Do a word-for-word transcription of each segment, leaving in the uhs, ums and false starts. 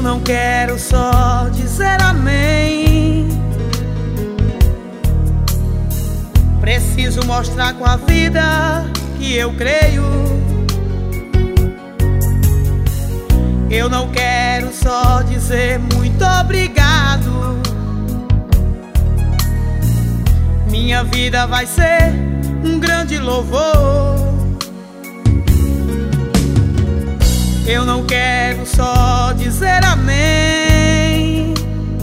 não quero só dizer amém. Preciso mostrar com a vida que eu creio. Eu não quero só dizer muito obrigado. Minha vida vai ser um grande louvor. Eu não quero só dizer amém.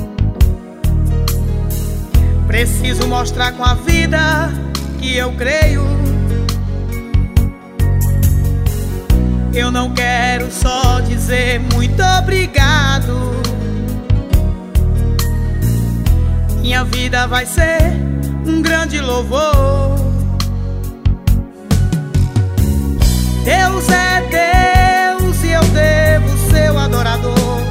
Preciso mostrar com a vida que eu creio. Eu não quero só dizer muito obrigado. Minha vida vai ser um grande louvor. Deus é Deus e eu devo ser o adorador.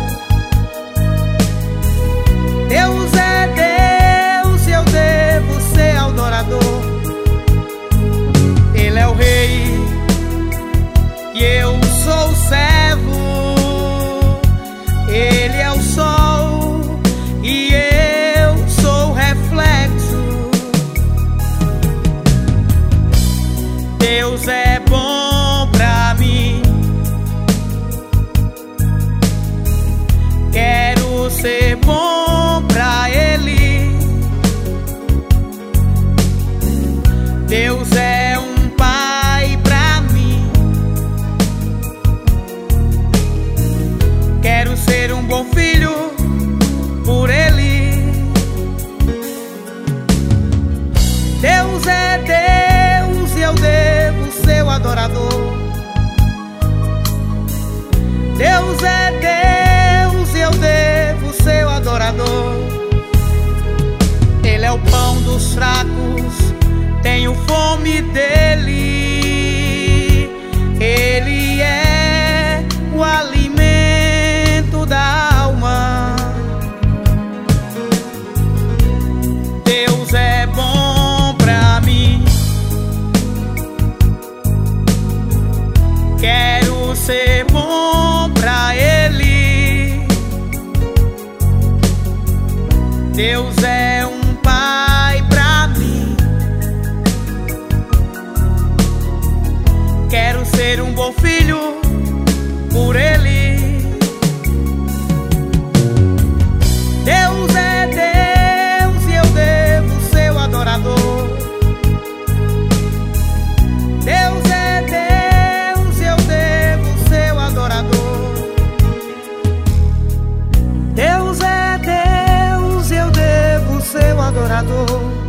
Deus é Deus e eu devo ser adorador. Ele é o rei e eu sou o servo. Ele é o sol e eu sou o reflexo. Deus é bom pra mim. Quero ser bom pra Ele. Deus é um pai pra mim. Quero ser um bom filho por Ele. Deus é Deus e eu devo ser o adorador. Deus é Deus e eu devo ser o adorador. Ele é o pão dos fracos, tenho fome dele. Ele é o alimento da alma. Deus é bom pra mim. Quero ser bom pra Ele. Deus é um pai pra mim. Quero ser um bom filho por Ele. Deus é Deus e eu devo ser o adorador. Deus é Deus e eu devo ser o adorador. Deus é Deus e eu devo ser o adorador.